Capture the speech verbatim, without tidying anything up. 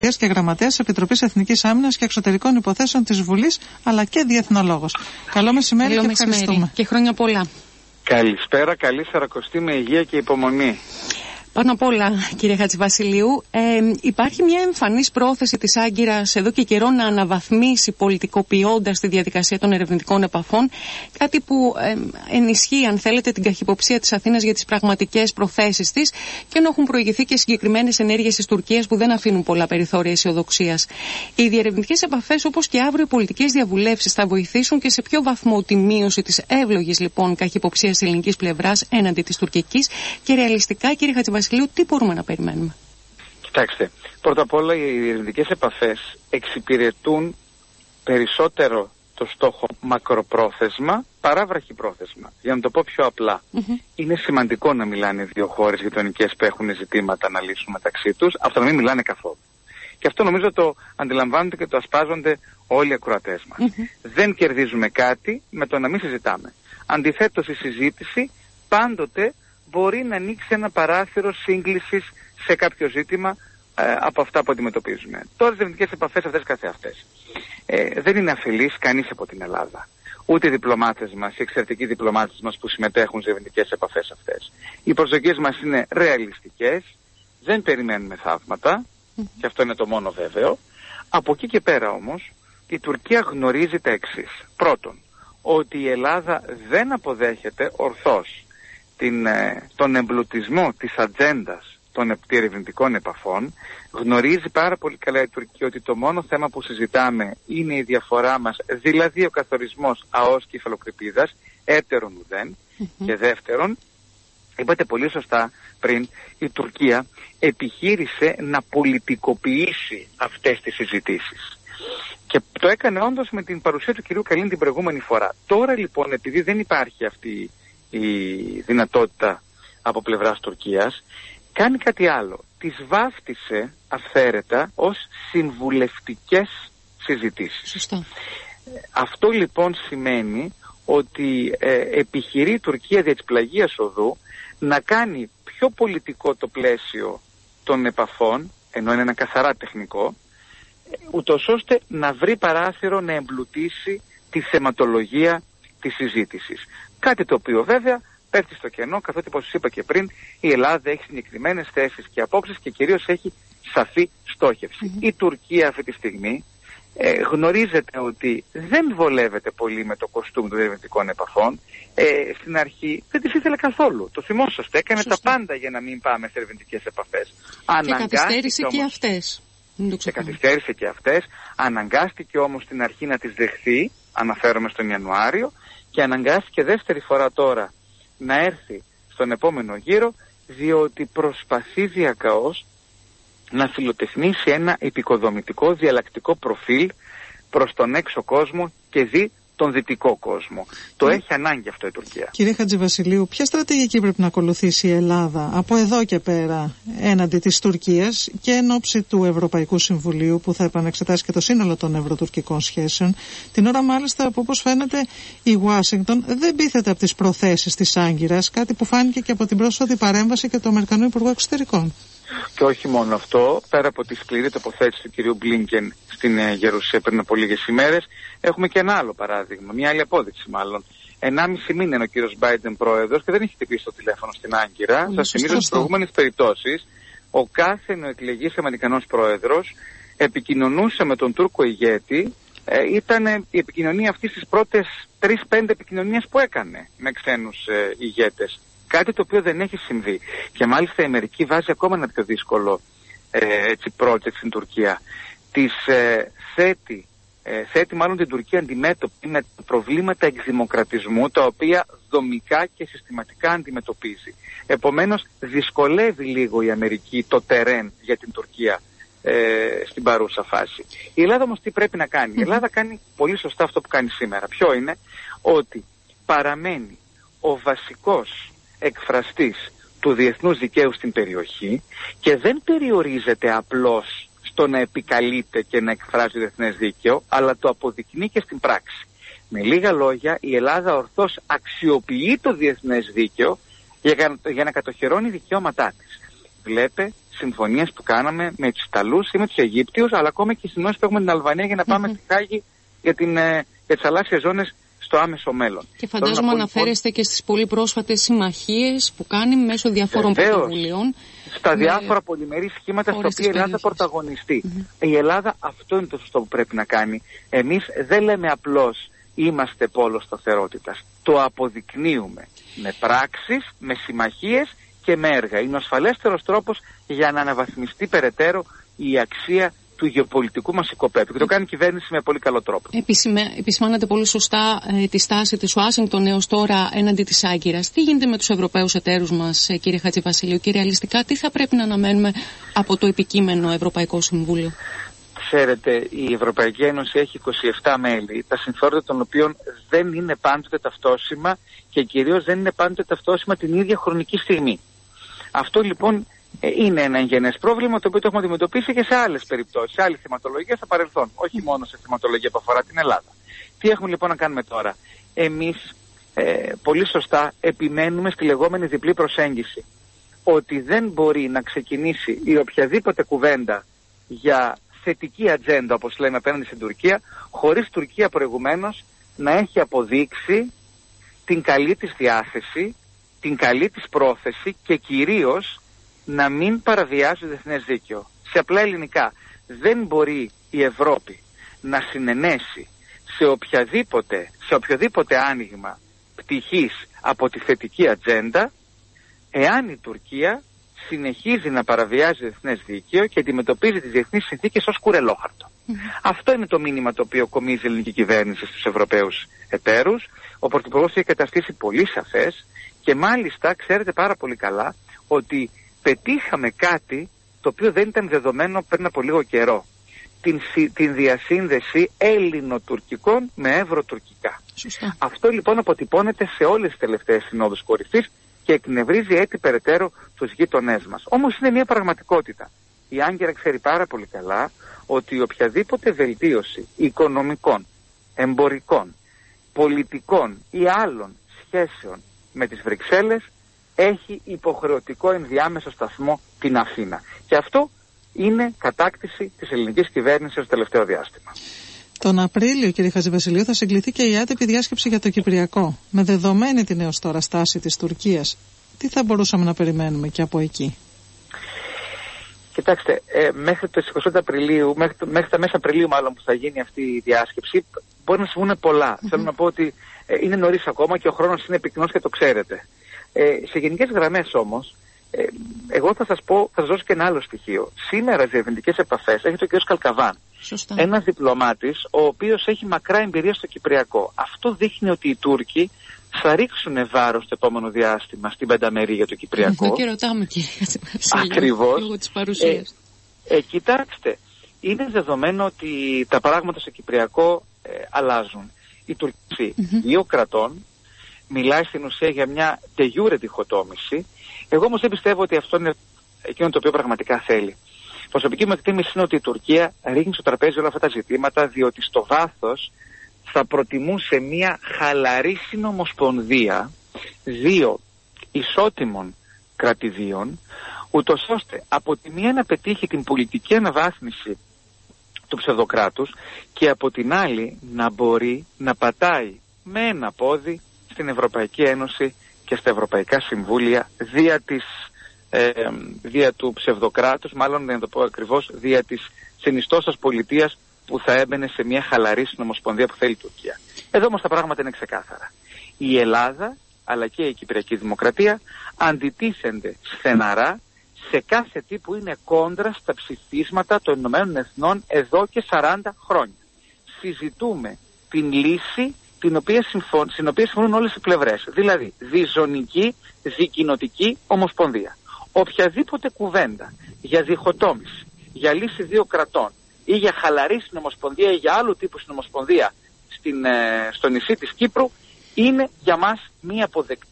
και γραμματέας της Επιτροπής Εθνικής Άμυνας και Εξωτερικών Υποθέσεων της Βουλής, αλλά και διεθνολόγος. Καλό μεσημέρι. Καλό και μεσημέρι. Ευχαριστούμε. Και χρόνια πολλά. Καλησπέρα, καλή Σαρακοστή με υγεία και υπομονή. Πάνω απ' όλα, κύριε Χατζηβασιλείου, ε, υπάρχει μια εμφανής πρόθεση της Άγκυρας εδώ και καιρό να αναβαθμίσει πολιτικοποιώντας τη διαδικασία των ερευνητικών επαφών, κάτι που ε, ενισχύει, αν θέλετε, την καχυποψία της Αθήνας για τις πραγματικές προθέσεις της, και ενώ έχουν προηγηθεί και συγκεκριμένες ενέργειες της Τουρκίας που δεν αφήνουν πολλά περιθώρια αισιοδοξίας. Οι διερευνητικές επαφές, όπως και αύριο οι πολιτικές διαβουλεύσεις, θα βοηθήσουν και σε ποιο βαθμό τη μείωση της εύλογης λοιπόν καχυποψίας της ελληνικής πλευράς έναντι της τουρκικής, και ρεαλιστικά, κύριε Χατζηβασιλείου, τι μπορούμε να περιμένουμε? Κοιτάξτε, πρώτα απ' όλα οι ειρηνικές επαφές εξυπηρετούν περισσότερο το στόχο μακροπρόθεσμα παρά βραχυπρόθεσμα. Για να το πω πιο απλά, mm-hmm. είναι σημαντικό να μιλάνε δύο χώρες γειτονικές που έχουν ζητήματα να λύσουν μεταξύ τους, αυτό να μην μιλάνε καθόλου. Και αυτό νομίζω το αντιλαμβάνονται και το ασπάζονται όλοι οι ακροατές μας. Mm-hmm. Δεν κερδίζουμε κάτι με το να μην συζητάμε. Αντιθέτως, η συζήτηση πάντοτε μπορεί να ανοίξει ένα παράθυρο σύγκλησης σε κάποιο ζήτημα ε, από αυτά που αντιμετωπίζουμε. Τώρα, οι ερευνητικές επαφές αυτές καθεαυτές ε, δεν είναι αφελής κανείς από την Ελλάδα. Ούτε οι διπλωμάτες μας, οι εξαιρετικοί διπλωμάτες μας που συμμετέχουν στις ερευνητικές επαφές αυτές. Οι προσδοκίες μας είναι ρεαλιστικές, δεν περιμένουμε θαύματα, mm-hmm. και αυτό είναι το μόνο βέβαιο. Από εκεί και πέρα όμως, η Τουρκία γνωρίζει τα εξής. Πρώτον, ότι η Ελλάδα δεν αποδέχεται ορθώς την, τον εμπλουτισμό της ατζέντας των ερευνητικών επαφών. Γνωρίζει πάρα πολύ καλά η Τουρκία ότι το μόνο θέμα που συζητάμε είναι η διαφορά μας, δηλαδή ο καθορισμός ΑΟΣ και υφαλοκρηπίδας, έτερον ουδέν. Mm-hmm. Και δεύτερον, είπατε πολύ σωστά πριν, η Τουρκία επιχείρησε να πολιτικοποιήσει αυτές τις συζητήσεις. Και το έκανε όντως με την παρουσία του κυρίου Καλίν την προηγούμενη φορά. Τώρα λοιπόν, επειδή δεν υπάρχει αυτή η δυνατότητα από πλευράς Τουρκίας, κάνει κάτι άλλο. Τις βάφτισε αυθαίρετα ως συμβουλευτικές συζητήσεις. Σωστά. Αυτό λοιπόν σημαίνει ότι ε, επιχειρεί η Τουρκία δια της πλαγίας οδού να κάνει πιο πολιτικό το πλαίσιο των επαφών, ενώ είναι ένα καθαρά τεχνικό, ούτως ώστε να βρει παράθυρο να εμπλουτίσει τη θεματολογία της συζήτησης. Κάτι το οποίο βέβαια πέφτει στο κενό, καθότι όπως σας είπα και πριν, η Ελλάδα έχει συγκεκριμένες θέσεις και απόψεις και κυρίως έχει σαφή στόχευση. Mm-hmm. Η Τουρκία αυτή τη στιγμή ε, γνωρίζετε ότι δεν βολεύεται πολύ με το κοστούμ των ερευνητικών επαφών. Ε, στην αρχή δεν τις ήθελε καθόλου. Το θυμόσαστε, έκανε Σωστά. τα πάντα για να μην πάμε σε ερευνητικές επαφές. Και καθυστέρησε και αυτές. Και καθυστέρησε και αυτές. Αναγκάστηκε όμως στην αρχή να τις δεχθεί, αναφέρομαι στον Ιανουάριο, και αναγκάστηκε δεύτερη φορά τώρα να έρθει στον επόμενο γύρο, διότι προσπαθεί διακαώς να φιλοτεχνήσει ένα επικοδομητικό διαλλακτικό προφίλ προς τον έξω κόσμο και δι τον δυτικό κόσμο. Το mm. έχει ανάγκη αυτό η Τουρκία. Κύριε Χατζηβασιλείου, ποια στρατηγική πρέπει να ακολουθήσει η Ελλάδα από εδώ και πέρα έναντι της Τουρκίας και εν ώψη του Ευρωπαϊκού Συμβουλίου που θα επανεξετάσει και το σύνολο των ευρωτουρκικών σχέσεων, την ώρα μάλιστα που όπως φαίνεται η Ουάσιγκτον δεν πείθεται από τις προθέσεις της Άγκυρας, κάτι που φάνηκε και από την πρόσφατη παρέμβαση και του Αμερικανού Υπουργού Εξωτερικών. Και όχι μόνο αυτό, πέρα από τη σκληρή τοποθέτηση του κυρίου Μπλίνκεν στην ε, Γερουσία πριν από λίγες ημέρες, έχουμε και ένα άλλο παράδειγμα, μια άλλη απόδειξη μάλλον. Ενάμιση μήνα είναι ο κύριος Μπάιντεν πρόεδρος και δεν έχει χτυπήσει το τηλέφωνο στην Άγκυρα. Mm, Σας θυμίζω στις προηγούμενες περιπτώσεις, ο κάθε νεοεκλεγής Αμερικανός πρόεδρος επικοινωνούσε με τον Τούρκο ηγέτη. Ε, ήταν η επικοινωνία αυτή στις πρώτες τρεις πέντε επικοινωνίες που έκανε με ξένους ε, ηγέτες. Κάτι το οποίο δεν έχει συμβεί. Και μάλιστα η Αμερική βάζει ακόμα ένα πιο δύσκολο ε, έτσι, project στην Τουρκία. Της ε, θέτει, ε, θέτει μάλλον την Τουρκία αντιμέτωπη με προβλήματα εκδημοκρατισμού, τα οποία δομικά και συστηματικά αντιμετωπίζει. Επομένως δυσκολεύει λίγο η Αμερική το τερέν για την Τουρκία ε, στην παρούσα φάση. Η Ελλάδα όμως τι πρέπει να κάνει? Η Ελλάδα κάνει πολύ σωστά αυτό που κάνει σήμερα. Ποιο είναι? Ότι παραμένει ο βασικός εκφραστής του διεθνούς δικαίου στην περιοχή και δεν περιορίζεται απλώς στο να επικαλείται και να εκφράζει το διεθνές δίκαιο, αλλά το αποδεικνύει και στην πράξη. Με λίγα λόγια, η Ελλάδα ορθώς αξιοποιεί το διεθνές δίκαιο για, για να κατοχυρώνει δικαιώματά της. Βλέπε συμφωνίες που κάναμε με τους Ιταλούς ή με τους Αιγύπτιους, αλλά ακόμα και συνεννόησεις που έχουμε με την Αλβανία για να πάμε mm-hmm. στη Χάγη για, την, για τις θαλάσσιες ζώνες στο άμεσο μέλλον. Και φαντάζομαι αναφέρεστε λοιπόν και στις πολύ πρόσφατες συμμαχίες που κάνει μέσω διαφόρων πρωτοβουλειών. Στα διάφορα πολυμερή σχήματα στα οποία η Ελλάδα πρωταγωνιστεί. Mm-hmm. Η Ελλάδα αυτό είναι το σωστό που πρέπει να κάνει. Εμείς δεν λέμε απλώς είμαστε πόλος σταθερότητας. Το αποδεικνύουμε με πράξεις, με συμμαχίες και με έργα. Είναι ο ασφαλέστερος τρόπος για να αναβαθμιστεί περαιτέρω η αξία του γεωπολιτικού μας οικοπαίδου. Και το κάνει η κυβέρνηση με πολύ καλό τρόπο. Επισημα... Επισημάνατε πολύ σωστά ε, τη στάση της Ουάσιγκτον έως τώρα έναντι της Άγκυρας. Τι γίνεται με τους Ευρωπαίους εταίρους μας, ε, κύριε Χατζηβασιλείου, και ρεαλιστικά τι θα πρέπει να αναμένουμε από το επικείμενο Ευρωπαϊκό Συμβούλιο? Ξέρετε, η Ευρωπαϊκή Ένωση έχει είκοσι επτά μέλη, τα συμφέροντα των οποίων δεν είναι πάντοτε ταυτόσιμα και κυρίως δεν είναι πάντοτε ταυτόσιμα την ίδια χρονική στιγμή. Αυτό λοιπόν είναι ένα εγγενές πρόβλημα το οποίο το έχουμε αντιμετωπίσει και σε άλλες περιπτώσεις, σε άλλη θεματολογία στο παρελθόν, όχι μόνο σε θεματολογία που αφορά την Ελλάδα. Τι έχουμε λοιπόν να κάνουμε τώρα? Εμείς ε, πολύ σωστά επιμένουμε στη λεγόμενη διπλή προσέγγιση. Ότι δεν μπορεί να ξεκινήσει η οποιαδήποτε κουβέντα για θετική ατζέντα, όπως λέμε, απέναντι στην Τουρκία, χωρίς Τουρκία προηγουμένως να έχει αποδείξει την καλή της διάθεση, την καλή της πρόθεση και κυρίως να μην παραβιάζει το διεθνές δίκαιο. Σε απλά ελληνικά, δεν μπορεί η Ευρώπη να συνενέσει σε οποιαδήποτε, σε οποιοδήποτε άνοιγμα πτυχής από τη θετική ατζέντα, εάν η Τουρκία συνεχίζει να παραβιάζει το διεθνές δίκαιο και αντιμετωπίζει τις διεθνείς συνθήκες ως κουρελόχαρτο. Mm-hmm. Αυτό είναι το μήνυμα το οποίο κομίζει η ελληνική κυβέρνηση στους Ευρωπαίους εταίρους. Ο Πρωθυπουργός έχει καταστήσει πολύ σαφές και μάλιστα ξέρετε πάρα πολύ καλά ότι πετύχαμε κάτι το οποίο δεν ήταν δεδομένο πριν από λίγο καιρό. Την, την διασύνδεση έλληνο-τουρκικών με ευρωτουρκικά. Σωστά. Αυτό λοιπόν αποτυπώνεται σε όλες τις τελευταίες συνόδους κορυφής και εκνευρίζει έτσι περαιτέρω τους γείτονές μας. Όμως είναι μια πραγματικότητα. Η Άγκυρα ξέρει πάρα πολύ καλά ότι οποιαδήποτε βελτίωση οικονομικών, εμπορικών, πολιτικών ή άλλων σχέσεων με τις Βρυξέλλες έχει υποχρεωτικό ενδιάμεσο σταθμό την Αθήνα. Και αυτό είναι κατάκτηση της ελληνικής κυβέρνησης στο τελευταίο διάστημα. Τον Απρίλιο, κύριε Χατζηβασιλείου, θα συγκληθεί και η άτυπη διάσκεψη για το Κυπριακό. Με δεδομένη την έως τώρα στάση της Τουρκίας, τι θα μπορούσαμε να περιμένουμε και από εκεί? Κοιτάξτε, ε, μέχρι το είκοσι πέντε Απριλίου, μέχρι, το, μέχρι τα μέσα Απριλίου μάλλον που θα γίνει αυτή η διάσκεψη, μπορεί να συμβούν πολλά. Mm-hmm. Θέλω να πω ότι ε, είναι νωρίς ακόμα και ο χρόνος είναι πυκνός και το ξέρετε. Ε, σε γενικές γραμμές όμως, ε, εγώ θα σας πω, θα σας δώσω και ένα άλλο στοιχείο. Σήμερα στις διευρυντικές επαφές έχει το κ. Καλκαβάν. Σωστά. Ένας διπλωμάτης ο οποίος έχει μακρά εμπειρία στο Κυπριακό. Αυτό δείχνει ότι οι Τούρκοι θα ρίξουν βάρος το επόμενο διάστημα στην πενταμερή για το Κυπριακό. Αυτό και ρωτάμε, κύριε Χατζηβασιλείου. Ακριβώς. Λόγω της παρουσίας. Ε, ε, κοιτάξτε, είναι δεδομένο ότι τα πράγματα στο Κυπριακό ε, αλλάζουν. Η Τουρκία mm-hmm. δύο κρατών μιλάει στην ουσία για μια de jure διχοτόμηση. Εγώ όμως δεν πιστεύω ότι αυτό είναι εκείνο το οποίο πραγματικά θέλει. Η προσωπική μου εκτίμηση είναι ότι η Τουρκία ρίχνει στο τραπέζι όλα αυτά τα ζητήματα διότι στο βάθος θα προτιμούσε μια χαλαρή συνομοσπονδία δύο ισότιμων κρατηδίων, ούτως ώστε από τη μία να πετύχει την πολιτική αναβάθμιση του ψευδοκράτους και από την άλλη να μπορεί να πατάει με ένα πόδι στην Ευρωπαϊκή Ένωση και στα Ευρωπαϊκά Συμβούλια δια, της, ε, δια του ψευδοκράτους, μάλλον δεν το πω ακριβώς, δια της συνιστώσας πολιτείας που θα έμπαινε σε μια χαλαρή συνομοσπονδία που θέλει η Τουρκία. Εδώ όμως τα πράγματα είναι ξεκάθαρα. Η Ελλάδα αλλά και η Κυπριακή Δημοκρατία αντιτίθενται στεναρά σε κάθε τι που είναι κόντρα στα ψηφίσματα των Ηνωμένων Εθνών εδώ και σαράντα χρόνια. Συζητούμε την λύση την οποία συμφων... στην οποία συμφωνούν όλες οι πλευρές. Δηλαδή, διζωνική, δικοινοτική ομοσπονδία. Οποιαδήποτε κουβέντα για διχοτόμηση, για λύση δύο κρατών ή για χαλαρή συνομοσπονδία ή για άλλου τύπου συνομοσπονδία στην, ε, στο νησί της Κύπρου είναι για μας μη αποδεκτή.